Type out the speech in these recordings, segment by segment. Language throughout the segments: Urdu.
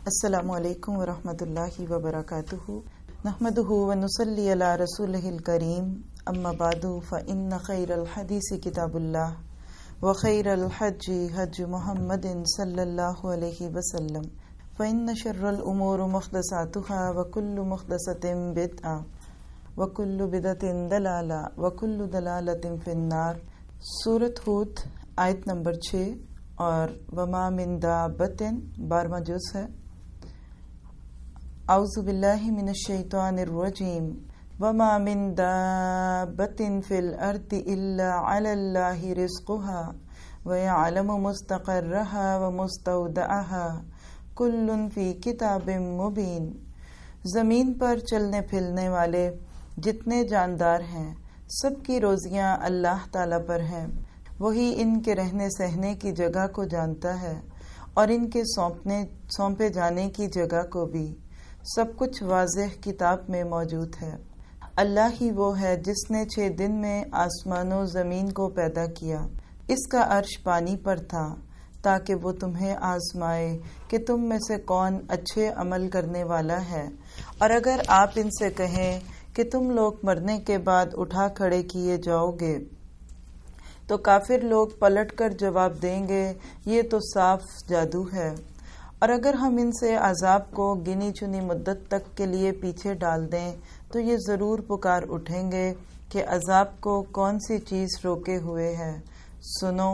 السلام علیکم ورحمۃ اللہ وبرکاتہ نحمدہ ونصلی علی رسولہ الکریم اما بعد فإن خیر الحدیث کتاب اللہ وخیر الحج حج محمد صلی اللہ علیہ وسلم فإن شر الامور محدثاتها وكل محدثۃ بدعہ وكل بدعۃ ضلالہ وكل ضلالۃ فی النار۔ سورۃ ہود آیت نمبر 6 اور وما من دابۃ 12واں جز ہے۔ اعوذ باللہ من الشیطان الرجیم وما من دابۃ فی الارض الا علی اللہ رزقها ویعلم مستقرها ومستودعها کل فی کتاب مبین۔ زمین پر چلنے پھرنے والے جتنے جاندار ہیں سب کی روزیاں اللہ تعالی پر ہیں، وہی ان کے رہنے سہنے کی جگہ کو جانتا ہے اور ان کے سونپے جانے کی جگہ کو بھی۔ سب کچھ واضح کتاب میں موجود ہے۔ اللہ ہی وہ ہے جس نے 6 دن میں آسمان و زمین کو پیدا کیا۔ اس کا عرش پانی پر تھا تاکہ وہ تمہیں آزمائے کہ تم میں سے کون اچھے عمل کرنے والا ہے۔ اور اگر آپ ان سے کہیں کہ تم لوگ مرنے کے بعد اٹھا کھڑے کیے جاؤ گے تو کافر لوگ پلٹ کر جواب دیں گے یہ تو صاف جادو ہے۔ اور اگر ہم ان سے عذاب کو گنی چنی مدت تک کے لیے پیچھے ڈال دیں تو یہ ضرور پکار اٹھیں گے کہ عذاب کو کون سی چیز روکے ہوئے ہے۔ سنو،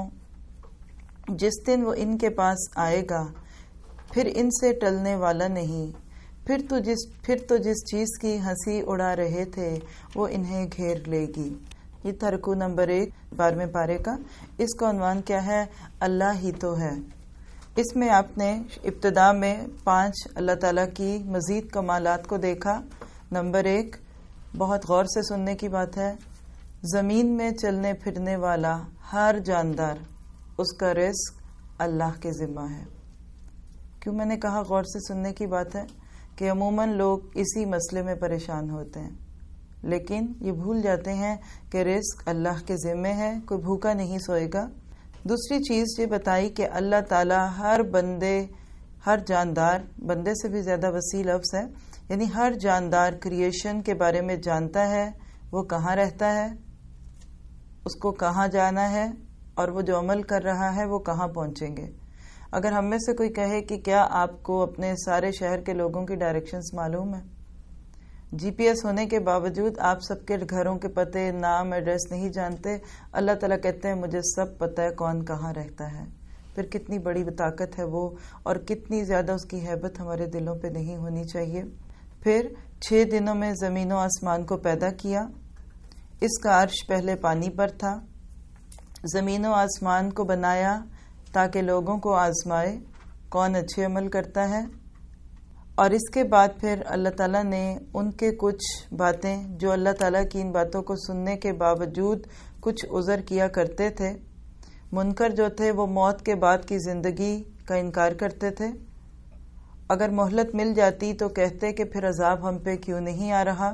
جس دن وہ ان کے پاس آئے گا پھر ان سے ٹلنے والا نہیں، پھر تو جس چیز کی ہنسی اڑا رہے تھے وہ انہیں گھیر لے گی۔ یہ تھا رکوع نمبر 1 12ویں پارے کا۔ اس کا عنوان کیا ہے؟ اللہ ہی تو ہے۔ اس میں آپ نے ابتدا میں 5 اللہ تعالیٰ کی مزید کمالات کو دیکھا۔ نمبر 1، بہت غور سے سننے کی بات ہے، زمین میں چلنے پھرنے والا ہر جاندار اس کا رزق اللہ کے ذمہ ہے۔ کیوں میں نے کہا غور سے سننے کی بات ہے؟ کہ عموماً لوگ اسی مسئلے میں پریشان ہوتے ہیں، لیکن یہ بھول جاتے ہیں کہ رزق اللہ کے ذمہ ہے، کوئی بھوکا نہیں سوئے گا۔ دوسری چیز یہ بتائی کہ اللہ تعالیٰ ہر بندے، ہر جاندار، بندے سے بھی زیادہ وسیع لفظ ہے، یعنی ہر جاندار کریشن کے بارے میں جانتا ہے، وہ کہاں رہتا ہے، اس کو کہاں جانا ہے، اور وہ جو عمل کر رہا ہے وہ کہاں پہنچیں گے۔ اگر ہم میں سے کوئی کہے کہ کیا آپ کو اپنے سارے شہر کے لوگوں کی ڈائریکشنز معلوم ہے؟ جی پی ایس ہونے کے باوجود آپ سب کے گھروں کے پتے، نام، ایڈریس نہیں جانتے۔ اللہ تعالیٰ کہتے ہیں مجھے سب پتہ ہے کون کہاں رہتا ہے۔ پھر کتنی بڑی طاقت ہے وہ، اور کتنی زیادہ اس کی ہیبت ہمارے دلوں پہ نہیں ہونی چاہیے۔ پھر 6 دنوں میں زمین و آسمان کو پیدا کیا۔ اس کا عرش پہلے پانی پر تھا۔ زمین و آسمان کو بنایا تاکہ لوگوں کو آزمائے کون اچھے عمل کرتا ہے، اور اس کے بعد پھر اللہ تعالیٰ نے ان کے کچھ باتیں جو اللہ تعالیٰ کی ان باتوں کو سننے کے باوجود کچھ عذر کیا کرتے تھے، منکر جو تھے وہ موت کے بعد کی زندگی کا انکار کرتے تھے۔ اگر مہلت مل جاتی تو کہتے کہ پھر عذاب ہم پہ کیوں نہیں آ رہا۔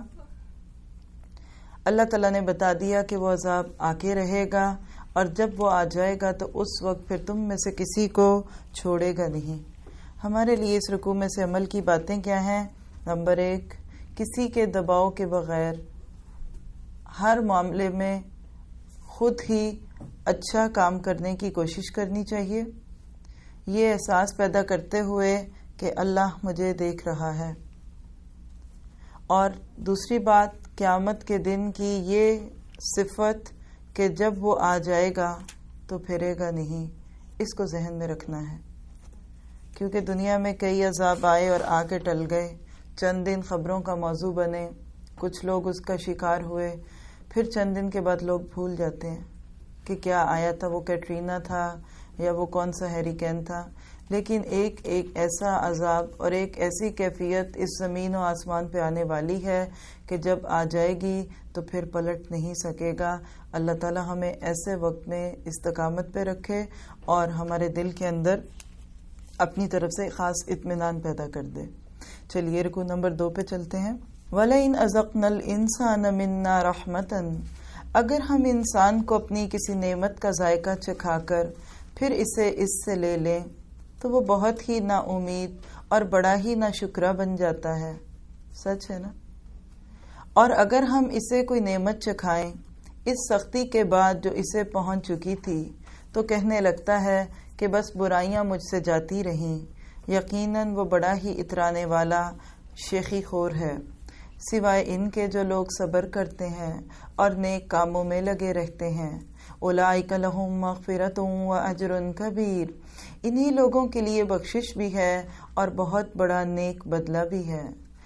اللہ تعالیٰ نے بتا دیا کہ وہ عذاب آ کے رہے گا، اور جب وہ آ جائے گا تو اس وقت پھر تم میں سے کسی کو چھوڑے گا نہیں۔ ہمارے لیے اس رکوع میں سے عمل کی باتیں کیا ہیں؟ نمبر 1، کسی کے دباؤ کے بغیر ہر معاملے میں خود ہی اچھا کام کرنے کی کوشش کرنی چاہیے، یہ احساس پیدا کرتے ہوئے کہ اللہ مجھے دیکھ رہا ہے۔ اور دوسری بات، قیامت کے دن کی یہ صفت کہ جب وہ آ جائے گا تو پھرے گا نہیں، اس کو ذہن میں رکھنا ہے، کیونکہ دنیا میں کئی عذاب آئے اور آ کے ٹل گئے، چند دن خبروں کا موضوع بنے، کچھ لوگ اس کا شکار ہوئے، پھر چند دن کے بعد لوگ بھول جاتے ہیں کہ کیا آیا تھا، وہ کیٹرینا تھا یا وہ کون سا ہیریکین تھا۔ لیکن ایک ایسا عذاب اور ایک ایسی کیفیت اس زمین و آسمان پہ آنے والی ہے کہ جب آ جائے گی تو پھر پلٹ نہیں سکے گا۔ اللہ تعالی ہمیں ایسے وقت میں استقامت پہ رکھے اور ہمارے دل کے اندر اپنی طرف سے خاص اطمینان پیدا کر دے۔ چلیے رکوع نمبر 2 پہ چلتے ہیں۔ وَلَئِنْ أَذَقْنَا الْإِنسَانَ مِنَّا رَحْمَةً، اگر ہم انسان کو اپنی کسی نعمت کا ذائقہ چکھا کر پھر اسے اس سے لے لیں تو وہ بہت ہی نا امید اور بڑا ہی ناشکرا بن جاتا ہے۔ سچ ہے نا؟ اور اگر ہم اسے کوئی نعمت چکھائیں اس سختی کے بعد جو اسے پہنچ چکی تھی تو کہنے لگتا ہے کہ بس برائیاں مجھ سے جاتی رہیں، یقیناً وہ بڑا ہی اترانے والا شیخی خور ہے، سوائے ان کے جو لوگ صبر کرتے ہیں اور نیک کاموں میں لگے رہتے ہیں۔ اولئک لہم مغفرۃ واجر کبیر، انہی لوگوں کے لیے بخشش بھی ہے اور بہت بڑا نیک بدلہ بھی ہے۔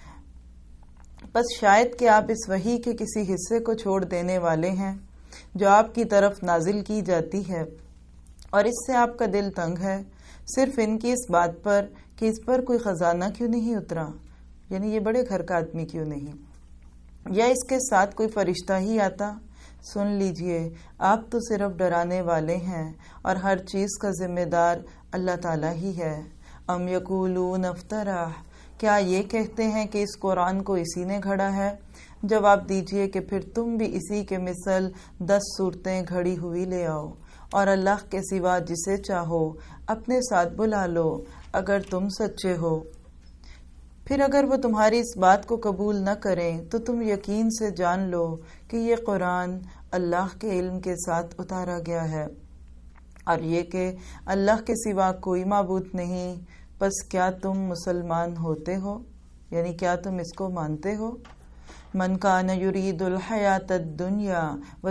بس شاید کہ آپ اس وحی کے کسی حصے کو چھوڑ دینے والے ہیں جو آپ کی طرف نازل کی جاتی ہے، اور اس سے آپ کا دل تنگ ہے صرف ان کی اس بات پر کہ اس پر کوئی خزانہ کیوں نہیں اترا، یعنی یہ بڑے گھر کا آدمی کیوں نہیں، یا اس کے ساتھ کوئی فرشتہ ہی آتا۔ سن لیجئے، آپ تو صرف ڈرانے والے ہیں اور ہر چیز کا ذمہ دار اللہ تعالیٰ ہی ہے۔ ام یقولون افترہ، کیا یہ کہتے ہیں کہ اس قرآن کو اسی نے گھڑا ہے؟ جواب دیجئے کہ پھر تم بھی اسی کے مثل 10 صورتیں گھڑی ہوئی لے آؤ، اور اللہ کے سوا جسے چاہو اپنے ساتھ بلا لو اگر تم سچے ہو۔ پھر اگر وہ تمہاری اس بات کو قبول نہ کریں تو تم یقین سے جان لو کہ یہ قرآن اللہ کے علم کے ساتھ اتارا گیا ہے، اور یہ کہ اللہ کے سوا کوئی معبود نہیں۔ پس کیا تم مسلمان ہوتے ہو؟ یعنی کیا تم اس کو مانتے ہو؟ من کان یرید الحیات الدنیا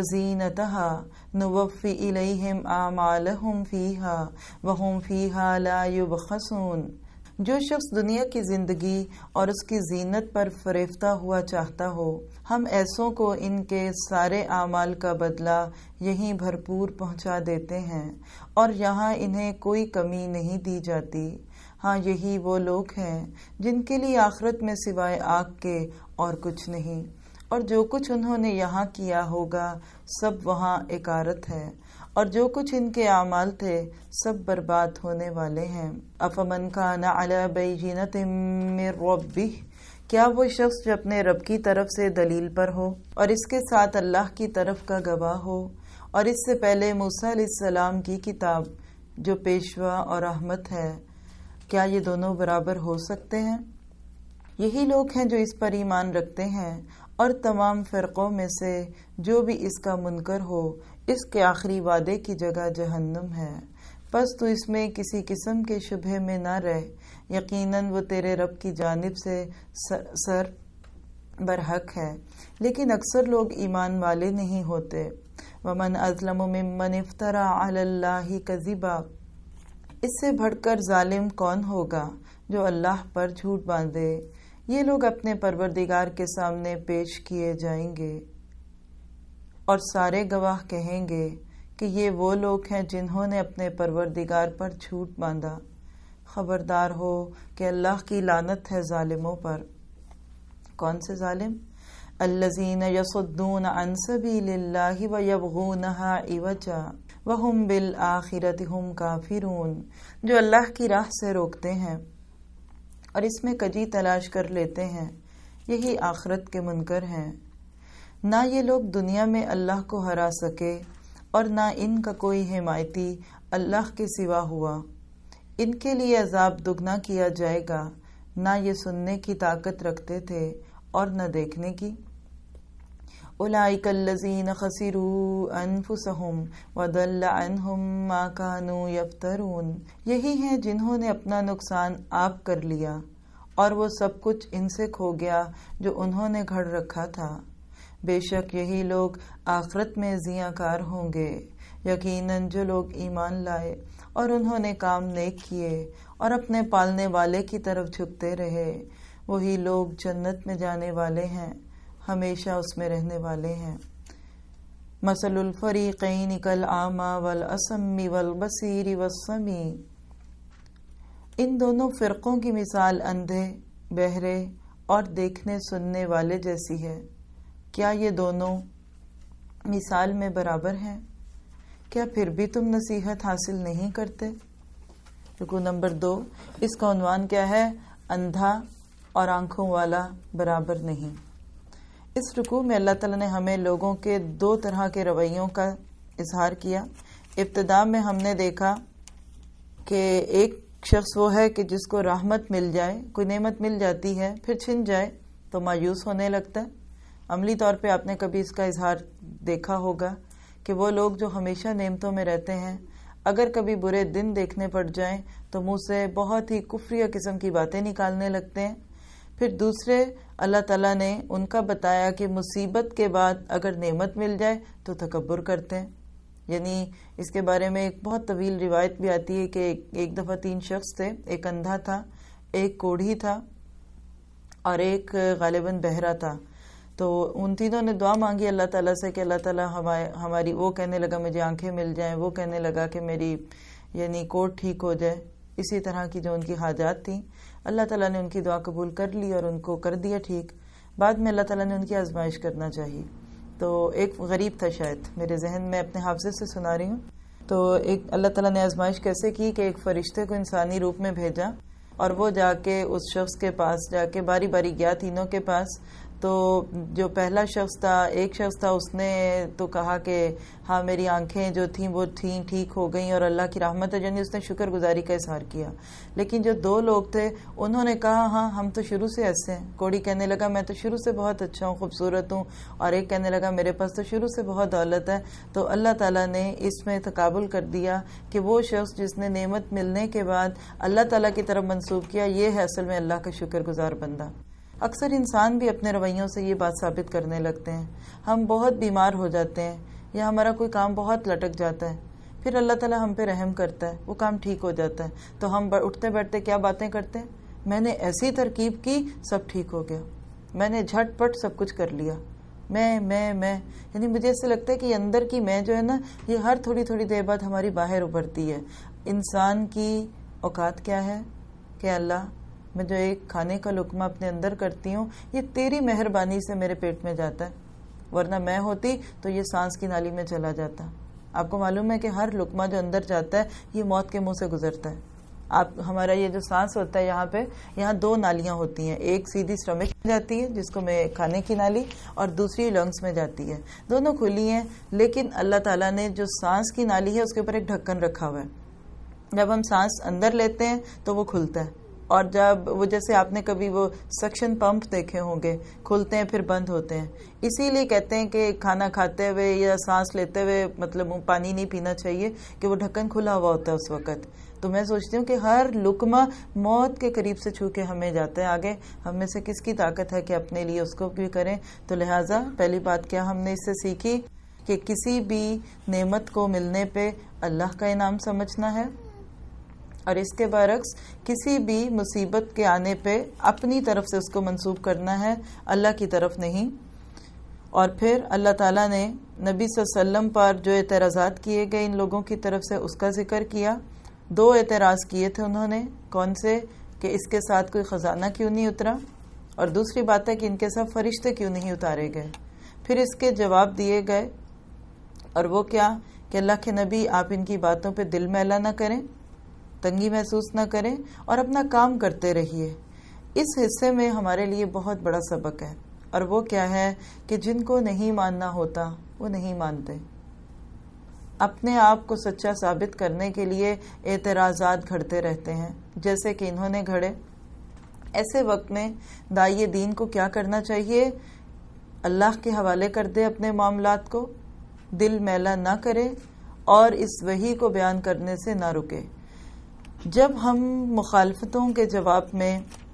وزینتها نوفی الیہم اعمالہم فیہا وہم فیہا لا یبخسون، جو شخص دنیا کی زندگی اور اس کی زینت پر فریفتہ ہوا چاہتا ہو، ہم ایسوں کو ان کے سارے اعمال کا بدلہ یہیں بھرپور پہنچا دیتے ہیں، اور یہاں انہیں کوئی کمی نہیں دی جاتی۔ ہاں یہی وہ لوگ ہیں جن کے لیے آخرت میں سوائے آگ کے اور کچھ نہیں، اور جو کچھ انہوں نے یہاں کیا ہوگا سب وہاں اکارت ہے، اور جو کچھ ان کے اعمال تھے سب برباد ہونے والے ہیں۔ افمن کان علی بینۃ من ربہ، کیا وہ شخص جو اپنے رب کی طرف سے دلیل پر ہو اور اس کے ساتھ اللہ کی طرف کا گواہ ہو، اور اس سے پہلے موسیٰ علیہ السلام کی کتاب جو پیشوا اور رحمت ہے، کیا یہ دونوں برابر ہو سکتے ہیں؟ یہی لوگ ہیں جو اس پر ایمان رکھتے ہیں، اور تمام فرقوں میں سے جو بھی اس کا منکر ہو اس کے آخری وعدے کی جگہ جہنم ہے۔ پس تو اس میں کسی قسم کے شبہ میں نہ رہ، یقیناً وہ تیرے رب کی جانب سے سر برحق ہے، لیکن اکثر لوگ ایمان والے نہیں ہوتے۔ ومن اظلم ممن افترى علی اللہ کذبا، اس سے بڑھ کر ظالم کون ہوگا جو اللہ پر جھوٹ باندھے؟ یہ لوگ اپنے پروردگار کے سامنے پیش کیے جائیں گے، اور سارے گواہ کہیں گے کہ یہ وہ لوگ ہیں جنہوں نے اپنے پروردگار پر جھوٹ باندھا۔ خبردار ہو کہ اللہ کی لعنت ہے ظالموں پر۔ کون سے ظالم؟ الذین یصدون عن سبیل اللہ ویبغونها عوجا وہم بالآخرۃ ہم کافرون، جو اللہ کی راہ سے روکتے ہیں اور اس میں کجی تلاش کر لیتے ہیں، یہی آخرت کے منکر ہیں۔ نہ یہ لوگ دنیا میں اللہ کو ہرا سکے، اور نہ ان کا کوئی حمایتی اللہ کے سوا ہوا۔ ان کے لیے عذاب دگنا کیا جائے گا، نہ یہ سننے کی طاقت رکھتے تھے اور نہ دیکھنے کی۔ اولئک الذین خسروا انفسہم وضل عنہم ما کانوا یفترون، یہی ہیں جنہوں نے اپنا نقصان آپ کر لیا اور وہ سب کچھ ان سے کھو گیا جو انہوں نے گھڑ رکھا تھا۔ بے شک یہی لوگ آخرت میں زیاں کار ہوں گے۔ یقیناً جو لوگ ایمان لائے اور انہوں نے کام نیک کیے اور اپنے پالنے والے کی طرف جھکتے رہے، وہی لوگ جنت میں جانے والے ہیں، ہمیشہ اس میں رہنے والے ہیں۔ مثل الفریقین کالأعمی والأصم والبصیر والسمیع، ان دونوں فرقوں کی مثال اندھے، بہرے اور دیکھنے سننے والے جیسی ہے۔ کیا یہ دونوں مثال میں برابر ہیں؟ کیا پھر بھی تم نصیحت حاصل نہیں کرتے؟ رکوع نمبر 2، اس کا عنوان کیا ہے؟ اندھا اور آنکھوں والا برابر نہیں۔ اس رکوع میں اللہ تعالیٰ نے ہمیں لوگوں کے 2 طرح کے رویوں کا اظہار کیا۔ ابتدا میں ہم نے دیکھا کہ ایک شخص وہ ہے کہ جس کو رحمت مل جائے، کوئی نعمت مل جاتی ہے، پھر چھن جائے تو مایوس ہونے لگتا ہے۔ عملی طور پہ آپ نے کبھی اس کا اظہار دیکھا ہوگا کہ وہ لوگ جو ہمیشہ نعمتوں میں رہتے ہیں، اگر کبھی برے دن دیکھنے پڑ جائیں تو منہ سے بہت ہی کفریہ قسم کی باتیں نکالنے لگتے ہیں۔ پھر دوسرے اللہ تعالیٰ نے ان کا بتایا کہ مصیبت کے بعد اگر نعمت مل جائے تو تکبر کرتے ہیں۔ یعنی اس کے بارے میں ایک بہت طویل روایت بھی آتی ہے کہ ایک دفعہ 3 شخص تھے، ایک اندھا تھا، ایک کوڑھی تھا اور ایک غالباً بہرا تھا۔ تو ان تینوں نے دعا مانگی اللہ تعالیٰ سے کہ اللہ تعالیٰ ہماری، وہ کہنے لگا مجھے آنکھیں مل جائیں، وہ کہنے لگا کہ میری یعنی کوڑ ٹھیک ہو جائے، اسی طرح کی جو ان کی حاجات تھیں۔ اللہ تعالیٰ نے ان کی دعا قبول کر لی اور ان کو کر دیا ٹھیک۔ بعد میں اللہ تعالیٰ نے ان کی آزمائش کرنا چاہیے۔ تو ایک غریب تھا، شاید میرے ذہن میں اپنے حافظے سے سنا رہی ہوں، تو ایک اللہ تعالیٰ نے آزمائش کیسے کی کہ ایک فرشتے کو انسانی روپ میں بھیجا اور وہ جا کے اس شخص کے پاس جا کے باری باری گیا تینوں کے پاس۔ تو جو پہلا شخص تھا، ایک شخص تھا، اس نے تو کہا کہ ہاں میری آنکھیں جو تھیں وہ ٹھیک ہو گئیں اور اللہ کی رحمت ہے، یعنی اس نے شکر گزاری کا اظہار کیا۔ لیکن جو 2 لوگ تھے انہوں نے کہا ہاں ہم تو شروع سے ایسے ہیں۔ کوڑی کہنے لگا میں تو شروع سے بہت اچھا ہوں، خوبصورت ہوں، اور ایک کہنے لگا میرے پاس تو شروع سے بہت دولت ہے۔ تو اللہ تعالیٰ نے اس میں تقابل کر دیا کہ وہ شخص جس نے نعمت ملنے کے بعد اللہ تعالیٰ کی طرف منسوب کیا، یہ ہے اصل میں اللہ کا شکر گزار بندہ۔ اکثر انسان بھی اپنے رویوں سے یہ بات ثابت کرنے لگتے ہیں۔ ہم بہت بیمار ہو جاتے ہیں یا ہمارا کوئی کام بہت لٹک جاتا ہے، پھر اللہ تعالیٰ ہم پہ رحم کرتا ہے، وہ کام ٹھیک ہو جاتا ہے، تو ہم اٹھتے بیٹھتے کیا باتیں کرتے ہیں، میں نے ایسی ترکیب کی سب ٹھیک ہو گیا، میں نے جھٹ پٹ سب کچھ کر لیا، میں یعنی مجھے ایسے لگتا ہے کہ اندر کی میں جو ہے نا، یہ ہر تھوڑی تھوڑی دیر بعد ہماری باہر ابھرتی ہے۔ انسان کی اوقات کیا ہے کہ اللہ میں جو ایک کھانے کا لقمہ اپنے اندر کرتی ہوں، یہ تیری مہربانی سے میرے پیٹ میں جاتا ہے، ورنہ میں ہوتی تو یہ سانس کی نالی میں چلا جاتا۔ آپ کو معلوم ہے کہ ہر لقمہ جو اندر جاتا ہے یہ موت کے منہ سے گزرتا ہے۔ ہمارا یہ جو سانس ہوتا ہے یہاں 2 نالیاں ہوتی ہیں، ایک سیدھی اسٹمک میں جاتی ہے جس کو میں کھانے کی نالی، اور دوسری لنگس میں جاتی ہے، دونوں کھلی ہیں، لیکن اللہ تعالیٰ نے جو سانس کی نالی ہے اس کے اوپر ایک ڈھکن رکھا ہوا ہے۔ جب ہم سانس اندر لیتے ہیں تو وہ کھلتا ہے، اور جب وہ جیسے آپ نے کبھی وہ سکشن پمپ دیکھے ہوں گے، کھلتے ہیں پھر بند ہوتے ہیں۔ اسی لیے کہتے ہیں کہ کھانا کھاتے ہوئے یا سانس لیتے ہوئے مطلب پانی نہیں پینا چاہیے کہ وہ ڈھکن کھلا ہوا ہوتا ہے اس وقت۔ تو میں سوچتی ہوں کہ ہر لقمہ موت کے قریب سے چھو کے ہمیں جاتا ہے۔ آگے ہم میں سے کس کی طاقت ہے کہ اپنے لیے اس کو بھی کریں؟ تو لہٰذا پہلی بات کیا ہم نے اس سے سیکھی کہ کسی بھی نعمت کو ملنے پہ اللہ کا انعام سمجھنا ہے، اور اس کے برعکس کسی بھی مصیبت کے آنے پہ اپنی طرف سے اس کو منسوب کرنا ہے، اللہ کی طرف نہیں۔ اور پھر اللہ تعالیٰ نے نبی صلی اللہ علیہ وسلم پر جو اعتراضات کیے گئے ان لوگوں کی طرف سے اس کا ذکر کیا۔ 2 اعتراض کیے تھے انہوں نے، کون سے؟ کہ اس کے ساتھ کوئی خزانہ کیوں نہیں اترا، اور دوسری بات ہے کہ ان کے ساتھ فرشتے کیوں نہیں اتارے گئے۔ پھر اس کے جواب دیے گئے، اور وہ کیا کہ اللہ کے نبی آپ ان کی باتوں پہ دل میلا نہ کریں، تنگی محسوس نہ کریں، اور اپنا کام کرتے رہیے۔ اس حصے میں ہمارے لیے بہت بڑا سبق ہے، اور وہ کیا ہے کہ جن کو نہیں ماننا ہوتا وہ نہیں مانتے، اپنے آپ کو سچا ثابت کرنے کے لیے اعتراضات گھڑتے رہتے ہیں، جیسے کہ انہوں نے گھڑے۔ ایسے وقت میں داعی دین کو کیا کرنا چاہیے؟ اللہ کے حوالے کر دے اپنے معاملات کو، دل میلا نہ کرے، اور اس وحی کو بیان کرنے سے نہ رکے۔ جب ہم مخالفتوں کے جواب میں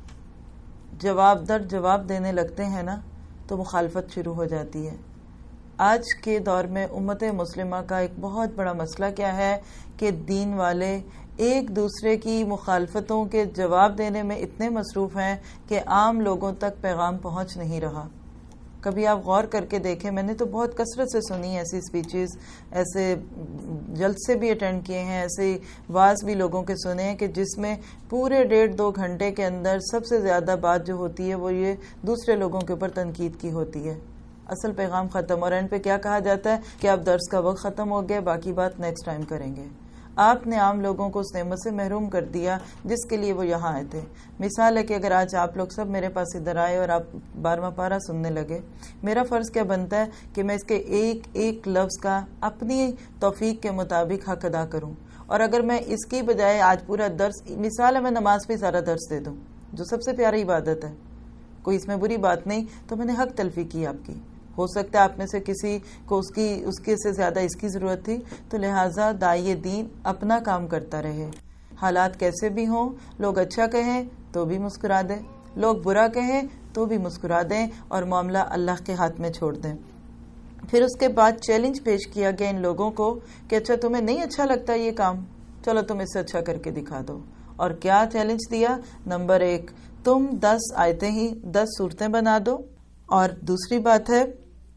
جواب در جواب دینے لگتے ہیں نا، تو مخالفت شروع ہو جاتی ہے۔ آج کے دور میں امت مسلمہ کا ایک بہت بڑا مسئلہ کیا ہے کہ دین والے ایک دوسرے کی مخالفتوں کے جواب دینے میں اتنے مصروف ہیں کہ عام لوگوں تک پیغام پہنچ نہیں رہا۔ کبھی آپ غور کر کے دیکھیں، میں نے تو بہت کثرت سے سنی ایسی سپیچز، ایسے جلسے بھی اٹینڈ کیے ہیں، ایسے واز بھی لوگوں کے سنے ہیں کہ جس میں پورے 1.5-2 گھنٹے کے اندر سب سے زیادہ بات جو ہوتی ہے وہ یہ دوسرے لوگوں کے اوپر تنقید کی ہوتی ہے۔ اصل پیغام ختم، اور اینڈ پہ کیا کہا جاتا ہے کہ اب درس کا وقت ختم ہو گیا، باقی بات نیکسٹ ٹائم کریں گے۔ آپ نے عام لوگوں کو اس نعمت سے محروم کر دیا جس کے لیے وہ یہاں آئے تھے۔ مثال ہے کہ اگر آج آپ لوگ سب میرے پاس ادھر آئے اور آپ 12واں پارہ سننے لگے، میرا فرض کیا بنتا ہے کہ میں اس کے ایک ایک لفظ کا اپنی توفیق کے مطابق حق ادا کروں، اور اگر میں اس کی بجائے آج پورا درس، مثال ہے میں نماز پہ سارا درس دے دوں جو سب سے پیاری عبادت ہے، کوئی اس میں بری بات نہیں، تو میں نے حق تلفی کی آپ کی. ہو سکتا ہے آپ میں سے کسی کو اس کے سے زیادہ اس کی ضرورت تھی، تو لہٰذا داعی دین اپنا کام کرتا رہے، حالات کیسے بھی ہوں، لوگ اچھا کہیں تو بھی مسکرا دیں، لوگ برا کہیں تو بھی مسکرا دیں اور معاملہ اللہ کے ہاتھ میں چھوڑ دیں. پھر اس کے بعد چیلنج پیش کیا گیا ان لوگوں کو کہ اچھا تمہیں نہیں اچھا لگتا یہ کام، چلو تم اس سے اچھا کر کے دکھا دو. اور کیا چیلنج دیا؟ نمبر 1، تم 10 آیتیں ہی 10 صورتیں بنا دو، اور دوسری بات ہے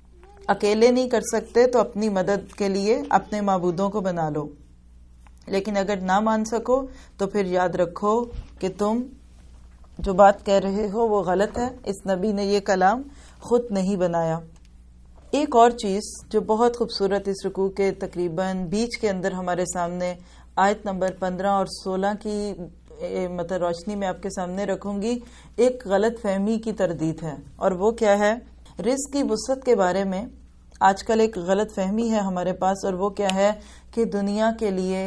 اکیلے نہیں کر سکتے تو اپنی مدد کے لیے اپنے معبودوں کو بنا لو، لیکن اگر نہ مان سکو تو پھر یاد رکھو کہ تم جو بات کہہ رہے ہو وہ غلط ہے، اس نبی نے یہ کلام خود نہیں بنایا. ایک اور چیز جو بہت خوبصورت اس رکوع کے تقریباً بیچ کے اندر ہمارے سامنے آیت نمبر 15 اور 16 کی مطلب روشنی میں آپ کے سامنے رکھوں گی، ایک غلط فہمی کی تردید ہے. اور وہ کیا ہے؟ رزق کی وسعت کے بارے میں آج کل ایک غلط فہمی ہے ہمارے پاس، اور وہ کیا ہے کہ دنیا کے لیے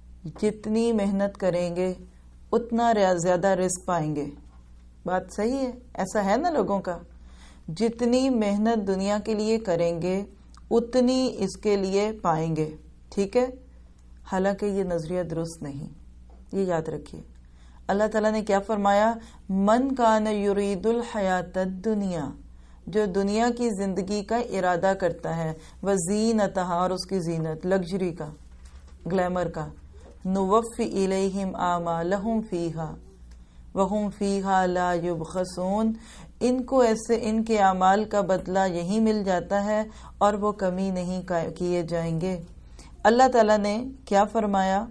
جتنی محنت کریں گے اتنا زیادہ رزق پائیں گے. بات صحیح ہے، ایسا ہے نا لوگوں کا، جتنی محنت دنیا کے لیے کریں گے اتنی اس کے لیے پائیں گے. ٹھیک ہے، حالانکہ یہ نظریہ درست نہیں، یہ یاد رکھیے. اللہ تعالیٰ نے کیا فرمایا؟ من کان یرید الحیات الدنیا، جو دنیا کی زندگی کا ارادہ کرتا ہے، وزینتہا، اور اس کی زینت، لگژری کا، گلیمر کا، نوفی الیہم اعمالہم فیہا وہم فیہا لا یبخسون، ان کو ایسے ان کے اعمال کا بدلہ یہی مل جاتا ہے اور وہ کمی نہیں کیے جائیں گے. اللہ تعالیٰ نے کیا فرمایا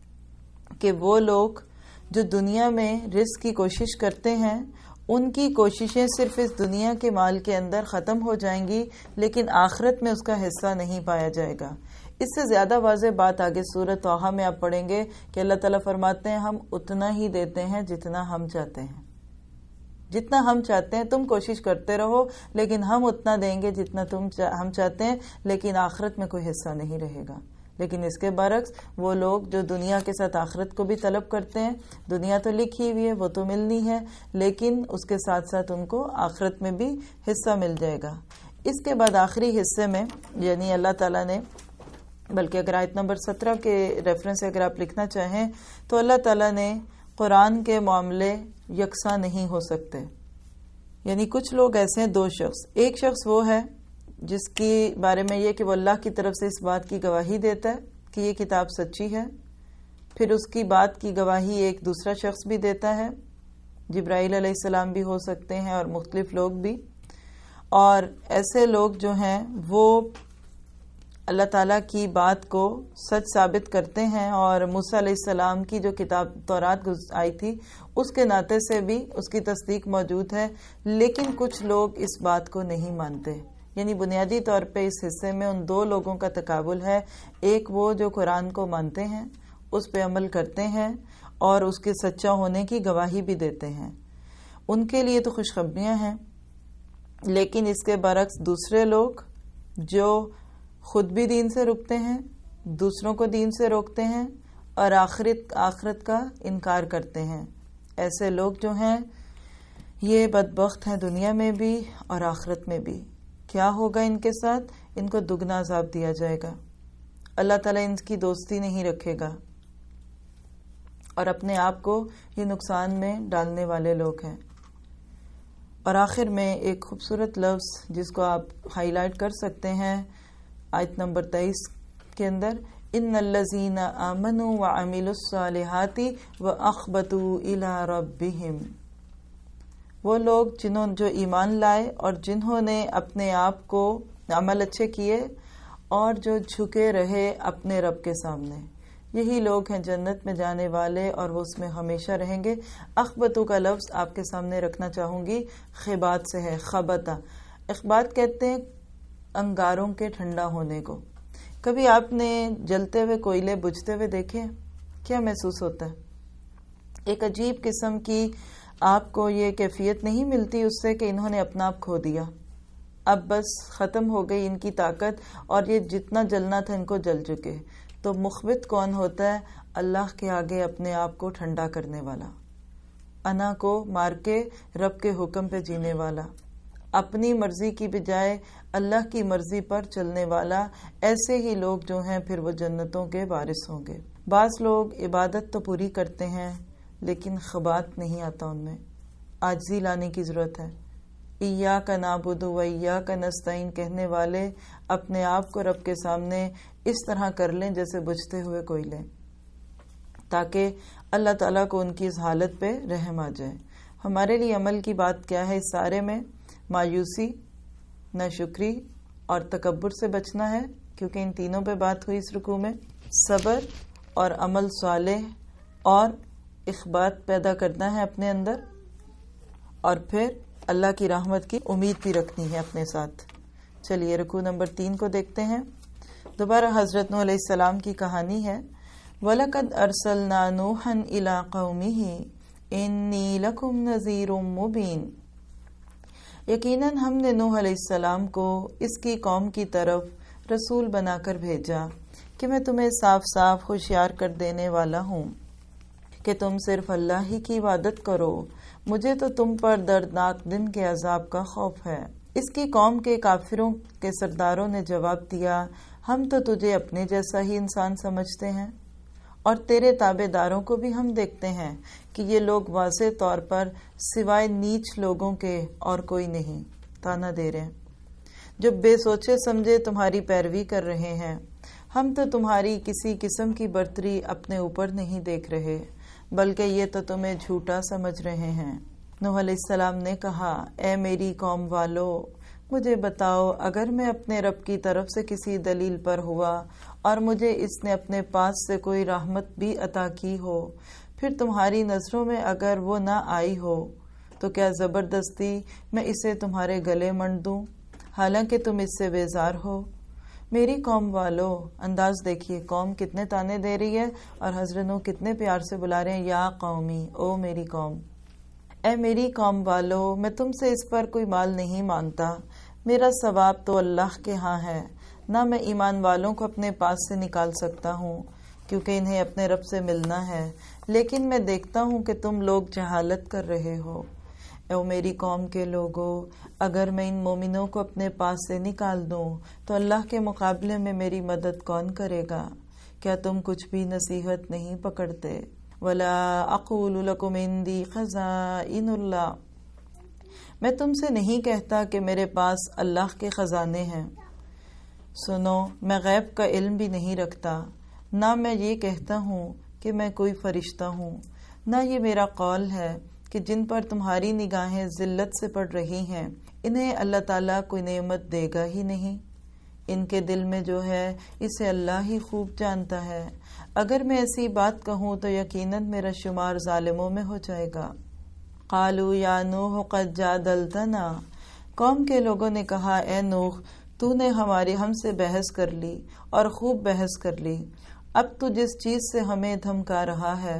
کہ وہ لوگ جو دنیا میں رزق کی کوشش کرتے ہیں ان کی کوششیں صرف اس دنیا کے مال کے اندر ختم ہو جائیں گی، لیکن آخرت میں اس کا حصہ نہیں پایا جائے گا. اس سے زیادہ واضح بات آگے سورۃ طٰہٰ میں آپ پڑھیں گے کہ اللہ تعالیٰ فرماتے ہیں ہم اتنا ہی دیتے ہیں جتنا ہم چاہتے ہیں. جتنا ہم چاہتے ہیں، تم کوشش کرتے رہو لیکن ہم اتنا دیں گے جتنا ہم چاہتے ہیں، لیکن آخرت میں کوئی حصہ نہیں رہے گا. لیکن اس کے برعکس وہ لوگ جو دنیا کے ساتھ آخرت کو بھی طلب کرتے ہیں، دنیا تو لکھی ہوئی ہے، وہ تو ملنی ہے، لیکن اس کے ساتھ ساتھ ان کو آخرت میں بھی حصہ مل جائے گا. اس کے بعد آخری حصے میں یعنی اللہ تعالیٰ نے، بلکہ اگر آیت نمبر 17 کے ریفرنس سے اگر آپ لکھنا چاہیں تو اللہ تعالیٰ نے قرآن کے معاملے یکساں نہیں ہو سکتے. یعنی کچھ لوگ ایسے ہیں، 2 شخص، ایک شخص وہ ہے جس کے بارے میں یہ کہ وہ اللہ کی طرف سے اس بات کی گواہی دیتا ہے کہ یہ کتاب سچی ہے، پھر اس کی بات کی گواہی ایک دوسرا شخص بھی دیتا ہے، جبرائیل علیہ السلام بھی ہو سکتے ہیں اور مختلف لوگ بھی. اور ایسے لوگ جو ہیں وہ اللہ تعالیٰ کی بات کو سچ ثابت کرتے ہیں، اور موسیٰ علیہ السلام کی جو کتاب تورات آئی تھی اس کے ناطے سے بھی اس کی تصدیق موجود ہے، لیکن کچھ لوگ اس بات کو نہیں مانتے. یعنی بنیادی طور پہ اس حصے میں ان 2 لوگوں کا تقابل ہے، ایک وہ جو قرآن کو مانتے ہیں، اس پہ عمل کرتے ہیں اور اس کے سچا ہونے کی گواہی بھی دیتے ہیں، ان کے لیے تو خوشخبریاں ہیں. لیکن اس کے برعکس دوسرے لوگ جو خود بھی دین سے رکتے ہیں، دوسروں کو دین سے روکتے ہیں اور آخرت کا انکار کرتے ہیں، ایسے لوگ جو ہیں یہ بدبخت ہیں دنیا میں بھی اور آخرت میں بھی. کیا ہوگا ان کے ساتھ؟ ان کو دگنا عذاب دیا جائے گا. اللہ تعالیٰ ان کی دوستی نہیں رکھے گا اور اپنے آپ کو یہ نقصان میں ڈالنے والے لوگ ہیں. اور آخر میں ایک خوبصورت لفظ جس کو آپ ہائی لائٹ کر سکتے ہیں آیت نمبر 23 کے اندر، ان الذین آمنوا وعملوا الصالحات واخبتوا الی ربہم، وہ لوگ جو ایمان لائے اور جنہوں نے اپنے آپ کو عمل اچھے کیے اور جو جھکے رہے اپنے رب کے سامنے، یہی لوگ ہیں جنت میں جانے والے اور وہ اس میں ہمیشہ رہیں گے. اخبتو کا لفظ آپ کے سامنے رکھنا چاہوں گی، خبات سے ہے، خبتا. اخبات کہتے ہیں انگاروں کے ٹھنڈا ہونے کو. کبھی آپ نے جلتے ہوئے کوئلے بجھتے ہوئے دیکھے؟ کیا محسوس ہوتا ہے؟ ایک عجیب قسم کی آپ کو یہ کیفیت نہیں ملتی اس سے کہ انہوں نے اپنا آپ کھو دیا، اب بس ختم ہو گئی ان کی طاقت اور یہ جتنا جلنا تھا ان کو جل چکے. تو مخبت کون ہوتا ہے؟ اللہ کے آگے اپنے آپ کو ٹھنڈا کرنے والا، انا کو مار کے رب کے حکم پہ جینے والا، اپنی مرضی کی بجائے اللہ کی مرضی پر چلنے والا، ایسے ہی لوگ جو ہیں پھر وہ جنتوں کے وارث ہوں گے۔ بعض لوگ عبادت تو پوری کرتے ہیں لیکن خبات نہیں آتا، ان میں عاجزی لانے کی ضرورت ہے۔ ایاک نعبد و ایاک نستعین کہنے والے اپنے آپ کو رب کے سامنے اس طرح کر لیں جیسے بجھتے ہوئے کوئلے، تاکہ اللہ تعالیٰ کو ان کی اس حالت پہ رحم آ جائے۔ ہمارے لیے عمل کی بات کیا ہے؟ اس سارے میں مایوسی، ناشکری اور تکبر سے بچنا ہے، کیونکہ ان تینوں پہ بات ہوئی اس رکوع میں۔ صبر اور عمل صالح اور اخبات پیدا کرنا ہے اپنے اندر، اور پھر اللہ کی رحمت کی امید بھی رکھنی ہے اپنے ساتھ۔ چلیے رکوع نمبر 3 کو دیکھتے ہیں۔ دوبارہ حضرت نوح علیہ السلام کی کہانی ہے۔ وَلَقَدْ أَرْسَلْنَا نُوحًا إِلَىٰ قَوْمِهِ إِنِّي لَكُمْ نَذِيرٌ مُّبِينٌ، یقیناً ہم نے نوح علیہ السلام کو اس کی قوم کی طرف رسول بنا کر بھیجا کہ میں تمہیں صاف صاف ہوشیار کر دینے والا ہوں کہ تم صرف اللہ ہی کی عبادت کرو، مجھے تو تم پر دردناک دن کے عذاب کا خوف ہے۔ اس کی قوم کے کافروں کے سرداروں نے جواب دیا، ہم تو تجھے اپنے جیسا ہی انسان سمجھتے ہیں، اور تیرے تابع داروں کو بھی ہم دیکھتے ہیں کہ یہ لوگ واضح طور پر سوائے نیچ لوگوں کے اور کوئی نہیں۔ تانا دے رہے ہیں جو بے سوچے سمجھے تمہاری پیروی کر رہے ہیں، ہم تو تمہاری کسی قسم کی برتری اپنے اوپر نہیں دیکھ رہے، بلکہ یہ تو تمہیں جھوٹا سمجھ رہے ہیں۔ نوح علیہ السلام نے کہا، اے میری قوم والو، مجھے بتاؤ اگر میں اپنے رب کی طرف سے کسی دلیل پر ہوا اور مجھے اس نے اپنے پاس سے کوئی رحمت بھی عطا کی ہو، پھر تمہاری نظروں میں اگر وہ نہ آئی ہو تو کیا زبردستی میں اسے تمہارے گلے منڈ دوں، حالانکہ تم اس سے بیزار ہو؟ میری قوم والو، انداز دیکھیے، قوم کتنے تانے دے رہی ہے اور حضرت نوح کتنے پیار سے بلا رہے ہیں، یا قومی، او میری قوم، اے میری قوم والو، میں تم سے اس پر کوئی مال نہیں مانگتا، میرا ثواب تو اللہ کے ہاں ہے، نہ میں ایمان والوں کو اپنے پاس سے نکال سکتا ہوں کیونکہ انہیں اپنے رب سے ملنا ہے، لیکن میں دیکھتا ہوں کہ تم لوگ جہالت کر رہے ہو۔ اے میری قوم کے لوگو، اگر میں ان مومنوں کو اپنے پاس سے نکال دوں تو اللہ کے مقابلے میں میری مدد کون کرے گا؟ کیا تم کچھ بھی نصیحت نہیں پکڑتے؟ وَلَا أَقُولُ لَكُمْ عِنْدِي خَزَائِنُ اللَّهِ، میں تم سے نہیں کہتا کہ میرے پاس اللہ کے خزانے ہیں۔ سنو، میں غیب کا علم بھی نہیں رکھتا، نہ میں یہ کہتا ہوں کہ میں کوئی فرشتہ ہوں، نہ یہ میرا قول ہے کہ جن پر تمہاری نگاہیں ذلت سے پڑ رہی ہیں انہیں اللہ تعالیٰ کوئی نعمت دے گا ہی نہیں، ان کے دل میں جو ہے اسے اللہ ہی خوب جانتا ہے، اگر میں ایسی بات کہوں تو یقیناً میرا شمار ظالموں میں ہو جائے گا۔ قالوا یا نوح قد جادلتنا، قوم کے لوگوں نے کہا، اے نوح، تو نے ہم سے بحث کر لی اور خوب بحث کر لی، اب تو جس چیز سے ہمیں دھمکا رہا ہے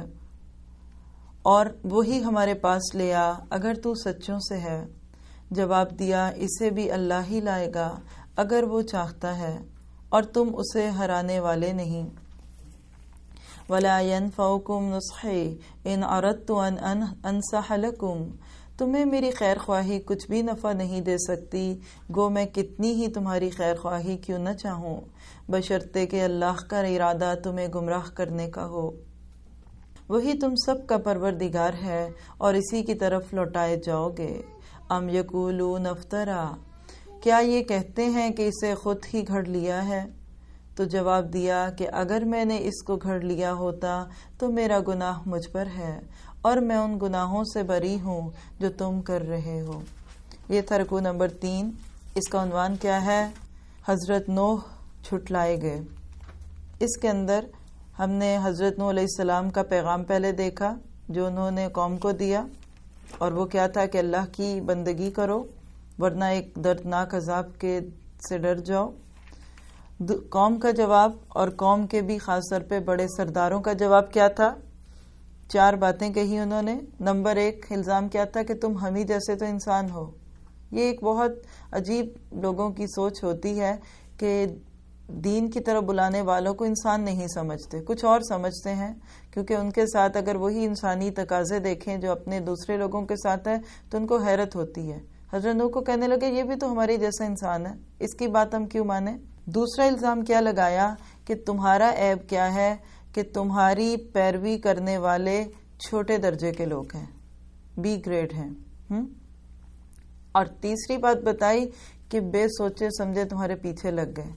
اور وہی ہمارے پاس لے آ اگر تو سچوں سے ہے۔ جواب دیا، اسے بھی اللہ ہی لائے گا اگر وہ چاہتا ہے، اور تم اسے ہرانے والے نہیں۔ وَلَا يَنفَعُكُمْ نُصْحِي إِنْ أَرَدْتُ أَنْ أَنْصَحَ لَكُمْ، تمہیں میری خیر خواہی کچھ بھی نفع نہیں دے سکتی، گو میں کتنی ہی تمہاری خیر خواہی کیوں نہ چاہوں، بشرطے کہ اللہ کا ارادہ تمہیں گمراہ کرنے کا ہو۔ وہی تم سب کا پروردگار ہے اور اسی کی طرف لوٹائے جاؤ گے۔ ام یقولون افترا، کیا یہ کہتے ہیں کہ اسے خود ہی گھڑ لیا ہے؟ تو جواب دیا کہ اگر میں نے اس کو گھڑ لیا ہوتا تو میرا گناہ مجھ پر ہے اور میں ان گناہوں سے بری ہوں جو تم کر رہے ہو۔ یہ تھا رکوع نمبر 3۔ اس کا عنوان کیا ہے؟ حضرت نوح جھٹلائے گئے۔ اس کے اندر ہم نے حضرت نوح علیہ السلام کا پیغام پہلے دیکھا جو انہوں نے قوم کو دیا، اور وہ کیا تھا کہ اللہ کی بندگی کرو ورنہ ایک دردناک عذاب کے سے ڈر جاؤ۔ قوم کا جواب، اور قوم کے بھی خاص طور پہ بڑے سرداروں کا جواب کیا تھا؟ 4 باتیں کہی انہوں نے۔ نمبر 1 الزام کیا تھا کہ تم ہم ہی جیسے تو انسان ہو۔ یہ ایک بہت عجیب لوگوں کی سوچ ہوتی ہے کہ دین کی طرف بلانے والوں کو انسان نہیں سمجھتے، کچھ اور سمجھتے ہیں، کیونکہ ان کے ساتھ اگر وہی انسانی تقاضے دیکھیں جو اپنے دوسرے لوگوں کے ساتھ ہے تو ان کو حیرت ہوتی ہے۔ حضرت نوح کو کہنے لگے یہ بھی تو ہماری جیسا انسان ہے، اس کی بات ہم کیوں مانیں؟ دوسرا الزام کیا لگایا کہ تمہارا عیب کیا ہے کہ تمہاری پیروی کرنے والے چھوٹے درجے کے لوگ ہیں، بی گریڈ ہیں۔ اور تیسری بات بتائی کہ بے سوچے سمجھے تمہارے پیچھے لگ گئے،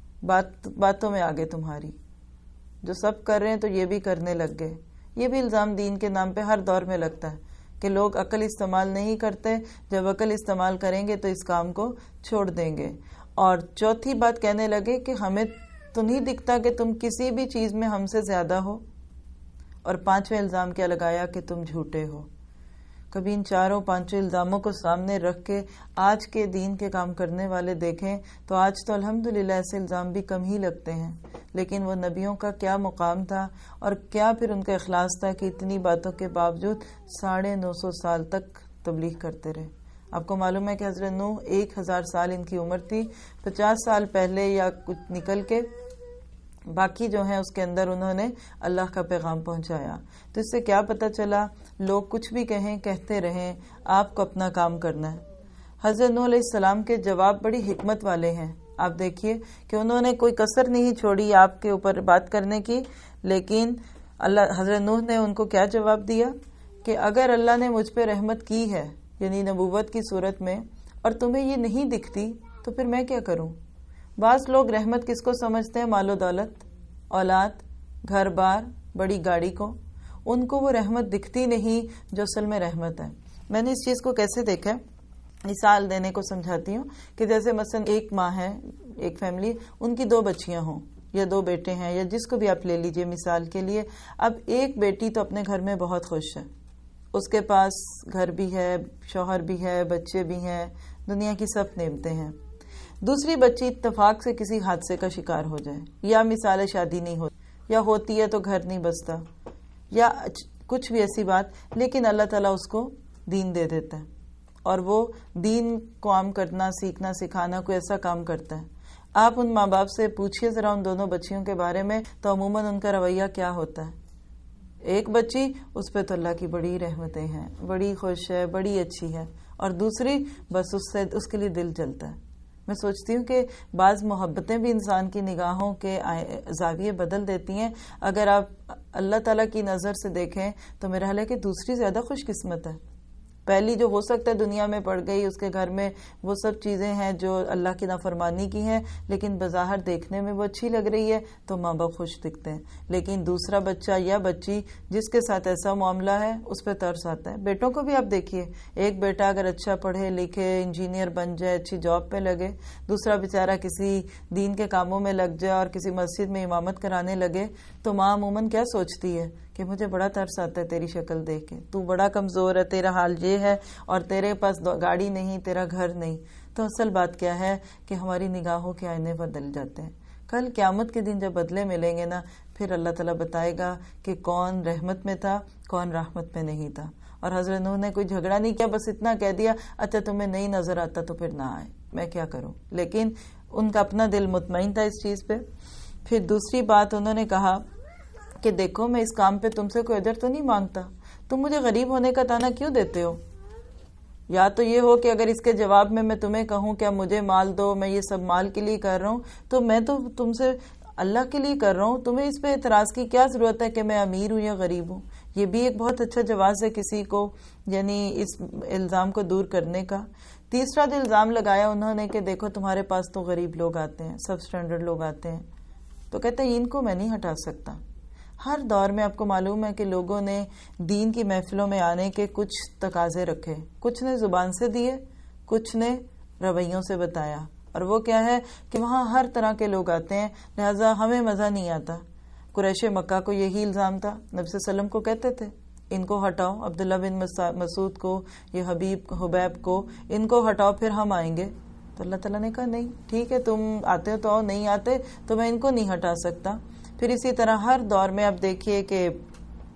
باتوں میں آگے تمہاری، جو سب کر رہے ہیں تو یہ بھی کرنے لگ گئے۔ یہ بھی الزام دین کے نام پہ ہر دور میں لگتا ہے کہ لوگ عقل استعمال نہیں کرتے، جب عقل استعمال کریں گے تو اس کام کو چھوڑ دیں گے۔ اور چوتھی بات کہنے لگے کہ ہمیں تو نہیں دکھتا کہ تم کسی بھی چیز میں ہم سے زیادہ ہو۔ اور پانچویں الزام کیا لگایا کہ تم جھوٹے ہو۔ کبھی ان چاروں پانچوں الزاموں کو سامنے رکھ کے آج کے دین کے کام کرنے والے دیکھیں تو آج تو الحمدللہ ایسے الزام بھی کم ہی لگتے ہیں، لیکن وہ نبیوں کا کیا مقام تھا اور کیا پھر ان کا اخلاص تھا کہ اتنی باتوں کے باوجود 950 سال تک تبلیغ کرتے رہے۔ آپ کو معلوم ہے کہ حضرت نوح 1000 سال ان کی عمر تھی، 50 سال پہلے یا کچھ نکل کے باقی جو ہیں اس کے اندر انہوں نے اللہ کا پیغام پہنچایا۔ تو اس سے کیا پتہ چلا، لوگ کچھ بھی کہیں کہتے رہیں، آپ کو اپنا کام کرنا ہے۔ حضرت نوح علیہ السلام کے جواب بڑی حکمت والے ہیں۔ آپ دیکھیے کہ انہوں نے کوئی کسر نہیں چھوڑی آپ کے اوپر بات کرنے کی، لیکن حضرت نوح نے ان کو کیا جواب دیا کہ اگر اللہ نے مجھ پہ رحمت کی ہے، یعنی نبوت کی صورت میں، اور تمہیں یہ نہیں دکھتی تو پھر میں کیا کروں؟ بعض لوگ رحمت کس کو سمجھتے ہیں؟ مال و دولت، اولاد، گھر بار، بڑی گاڑی کو، ان کو وہ رحمت دکھتی نہیں جو اصل میں رحمت ہے۔ میں نے اس چیز کو کیسے دیکھا ہے، مثال دینے کو سمجھاتی ہوں کہ جیسے مثلا ایک ماں ہے، ایک فیملی، ان کی 2 بچیاں ہوں یا 2 بیٹے ہیں یا جس کو بھی آپ لے لیجئے مثال کے لیے۔ اب ایک بیٹی تو اپنے گھر میں بہت خوش ہے، اس کے پاس گھر بھی ہے، شوہر بھی ہے، بچے بھی ہیں، دنیا کی سب نعمتیں ہیں۔ دوسری بچی اتفاق سے کسی حادثے کا شکار ہو جائے، یا مثال شادی نہیں ہوتی، یا ہوتی ہے تو گھر نہیں بستا، یا کچھ بھی ایسی بات، لیکن اللہ تعالیٰ اس کو دین دے دیتا ہے اور وہ دین کو عام کرنا، سیکھنا، سکھانا کوئی ایسا کام کرتا ہے۔ آپ ان ماں باپ سے پوچھئے ذرا ان دونوں بچیوں کے بارے میں، تو عموماً ان کا رویہ کیا ہوتا ہے؟ ایک بچی، اس پہ تو اللہ کی بڑی رحمتیں ہیں، بڑی خوش ہے، بڑی اچھی ہے، اور دوسری بس اس کے لیے دل جلتا ہے۔ میں سوچتی ہوں کہ بعض محبتیں بھی انسان کی نگاہوں کے زاویے بدل دیتی ہیں۔ اگر آپ اللہ تعالیٰ کی نظر سے دیکھیں تو میرا خیال ہے کہ دوسری زیادہ خوش قسمت ہے۔ پہلی جو ہو سکتا ہے دنیا میں پڑ گئی، اس کے گھر میں وہ سب چیزیں ہیں جو اللہ کی نافرمانی کی ہیں، لیکن بظاہر دیکھنے میں وہ اچھی لگ رہی ہے تو ماں باپ خوش دکھتے ہیں۔ لیکن دوسرا بچہ یا بچی جس کے ساتھ ایسا معاملہ ہے، اس پہ ترس آتا ہے۔ بیٹوں کو بھی آپ دیکھیے، ایک بیٹا اگر اچھا پڑھے لکھے، انجینئر بن جائے، اچھی جاب پہ لگے، دوسرا بیچارہ کسی دین کے کاموں میں لگ جائے اور کسی مسجد میں امامت کرانے لگے، تو ماں عموماً کیا سوچتی ہے کہ مجھے بڑا ترس آتا ہے تیری شکل دیکھ کے، تو بڑا کمزور ہے، تیرا حال یہ ہے، اور تیرے پاس گاڑی نہیں، تیرا گھر نہیں۔ تو اصل بات کیا ہے کہ ہماری نگاہوں کے آئینے بدل جاتے ہیں۔ کل قیامت کے دن جب بدلے ملیں گے نا، پھر اللہ تعالیٰ بتائے گا کہ کون رحمت میں تھا، کون رحمت میں نہیں تھا۔ اور حضرت نوح نے کوئی جھگڑا نہیں کیا، بس اتنا کہہ دیا اچھا تمہیں نہیں نظر آتا تو پھر نہ آئے، میں کیا کروں۔ لیکن ان کا اپنا دل مطمئن تھا اس چیز پہ۔ پھر دوسری بات انہوں نے کہا کہ دیکھو میں اس کام پہ تم سے کوئی اجر تو نہیں مانگتا، تم مجھے غریب ہونے کا طعنہ کیوں دیتے ہو؟ یا تو یہ ہو کہ اگر اس کے جواب میں تمہیں کہوں کہ مجھے مال دو، میں یہ سب مال کے لیے کر رہا ہوں، تو میں تو تم سے اللہ کے لیے کر رہا ہوں، تمہیں اس پہ اعتراض کی کیا ضرورت ہے کہ میں امیر ہوں یا غریب ہوں؟ یہ بھی ایک بہت اچھا جواز ہے کسی کو، یعنی اس الزام کو دور کرنے کا۔ تیسرا جو الزام لگایا انہوں نے کہ دیکھو تمہارے پاس تو غریب لوگ آتے ہیں، سب سٹینڈرڈ لوگ آتے ہیں، تو کہتے ہیں ان کو میں نہیں ہٹا سکتا۔ ہر دور میں آپ کو معلوم ہے کہ لوگوں نے دین کی محفلوں میں آنے کے کچھ تقاضے رکھے، کچھ نے زبان سے دیے، کچھ نے رویوں سے بتایا، اور وہ کیا ہے کہ وہاں ہر طرح کے لوگ آتے ہیں، لہٰذا ہمیں مزہ نہیں آتا۔ قریش مکہ کو یہی الزام تھا، نبی صلی اللہ علیہ وسلم کو کہتے تھے ان کو ہٹاؤ، عبداللہ بن مسعود کو، یہ حبیب کو، ان کو ہٹاؤ پھر ہم آئیں گے۔ تو اللہ تعالیٰ نے کہا نہیں، ٹھیک ہے تم آتے ہو تو آؤ، نہیں آتے تو میں ان کو نہیں ہٹا سکتا۔ پھر اسی طرح ہر دور میں آپ دیکھیے کہ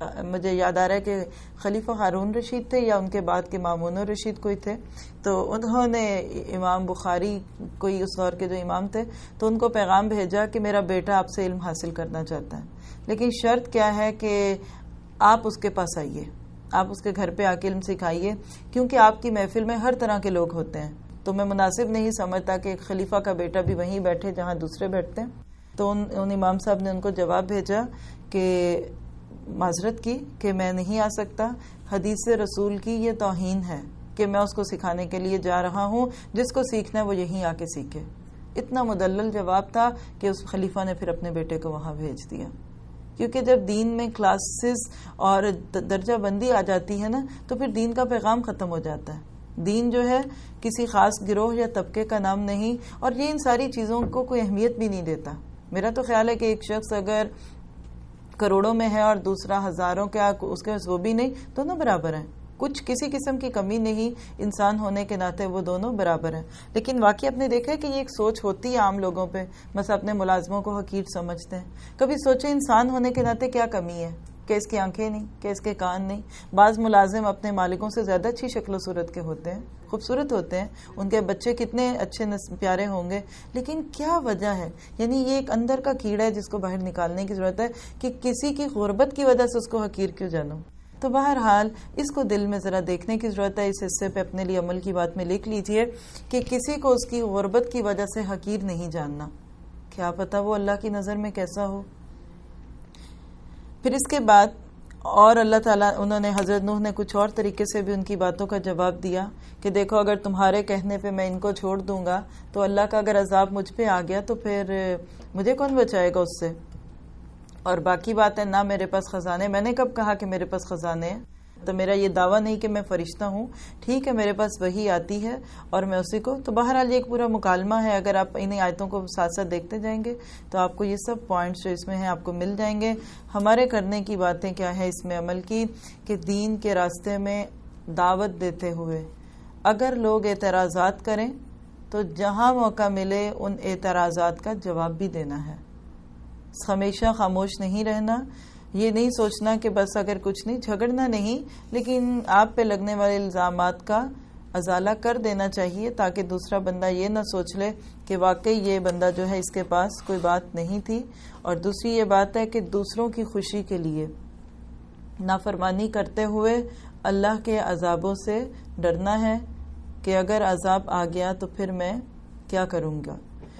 مجھے یاد آ رہا ہے کہ خلیفہ ہارون رشید تھے یا ان کے بعد کے مامون الرشید کوئی تھے، تو انہوں نے امام بخاری کوئی اس دور کے جو امام تھے تو ان کو پیغام بھیجا کہ میرا بیٹا آپ سے علم حاصل کرنا چاہتا ہے، لیکن شرط کیا ہے کہ آپ اس کے پاس آئیے، آپ اس کے گھر پہ آ کے علم سکھائیے، کیونکہ آپ کی محفل میں ہر طرح کے لوگ ہوتے ہیں، تو میں مناسب نہیں سمجھتا کہ ایک خلیفہ کا بیٹا بھی وہیں بیٹھے جہاں دوسرے بیٹھتے ہیں۔ تو ان امام صاحب نے ان کو جواب بھیجا کہ معذرت کی کہ میں نہیں آ سکتا، حدیث رسول کی یہ توہین ہے کہ میں اس کو سکھانے کے لیے جا رہا ہوں، جس کو سیکھنا ہے وہ یہیں آ کے سیکھے۔ اتنا مدلل جواب تھا کہ اس خلیفہ نے پھر اپنے بیٹے کو وہاں بھیج دیا، کیونکہ جب دین میں کلاسز اور درجہ بندی آ جاتی ہے نا تو پھر دین کا پیغام ختم ہو جاتا ہے۔ دین جو ہے کسی خاص گروہ یا طبقے کا نام نہیں، اور یہ ان ساری چیزوں کو کوئی اہمیت بھی نہیں دیتا۔ میرا تو خیال ہے کہ ایک شخص اگر کروڑوں میں ہے اور دوسرا ہزاروں کا، اس کے پاس وہ بھی نہیں، دونوں برابر ہیں، کچھ کسی قسم کی کمی نہیں، انسان ہونے کے ناطے وہ دونوں برابر ہیں۔ لیکن واقعی آپ نے دیکھا ہے کہ یہ ایک سوچ ہوتی ہے عام لوگوں پہ، بس اپنے ملازموں کو حقیر سمجھتے ہیں۔ کبھی سوچیں انسان ہونے کے ناطے کیا کمی ہے، کہ اس کی آنکھیں نہیں، کہ اس کے کان نہیں۔ بعض ملازم اپنے مالکوں سے زیادہ اچھی شکل و صورت کے ہوتے ہیں، خوبصورت ہوتے ہیں، ان کے بچے کتنے اچھے پیارے ہوں گے، لیکن کیا وجہ ہے؟ یعنی یہ ایک اندر کا کیڑا ہے جس کو باہر نکالنے کی ضرورت ہے کہ کسی کی غربت کی وجہ سے اس کو حقیر کیوں جانوں۔ تو بہرحال اس کو دل میں ذرا دیکھنے کی ضرورت ہے۔ اس حصے پہ اپنے لیے عمل کی بات میں لکھ لیجئے کہ کسی کو اس کی غربت کی وجہ سے حقیر نہیں جاننا، کیا پتہ وہ اللہ کی نظر میں کیسا ہو۔ پھر اس کے بعد اور اللہ تعالیٰ، انہوں نے حضرت نوح نے کچھ اور طریقے سے بھی ان کی باتوں کا جواب دیا کہ دیکھو اگر تمہارے کہنے پہ میں ان کو چھوڑ دوں گا تو اللہ کا اگر عذاب مجھ پہ آ گیا تو پھر مجھے کون بچائے گا اس سے۔ اور باقی بات ہے، نہ میرے پاس خزانے، میں نے کب کہا کہ میرے پاس خزانے ہیں؟ تو میرا یہ دعویٰ نہیں کہ میں فرشتہ ہوں، ٹھیک ہے میرے پاس وحی آتی ہے اور میں اسی کو، تو بہرحال یہ ایک پورا مکالمہ ہے۔ اگر آپ انہیں آیتوں کو ساتھ ساتھ دیکھتے جائیں گے تو آپ کو یہ سب پوائنٹس جو اس میں ہیں آپ کو مل جائیں گے۔ ہمارے کرنے کی باتیں کیا ہے اس میں عمل کی، کہ دین کے راستے میں دعوت دیتے ہوئے اگر لوگ اعتراضات کریں تو جہاں موقع ملے ان اعتراضات کا جواب بھی دینا ہے، ہمیشہ خاموش نہیں رہنا۔ یہ نہیں سوچنا کہ بس اگر کچھ نہیں، جھگڑنا نہیں، لیکن آپ پہ لگنے والے الزامات کا ازالہ کر دینا چاہیے تاکہ دوسرا بندہ یہ نہ سوچ لے کہ واقعی یہ بندہ جو ہے اس کے پاس کوئی بات نہیں تھی۔ اور دوسری یہ بات ہے کہ دوسروں کی خوشی کے لیے نافرمانی کرتے ہوئے اللہ کے عذابوں سے ڈرنا ہے کہ اگر عذاب آ گیا تو پھر میں کیا کروں گا۔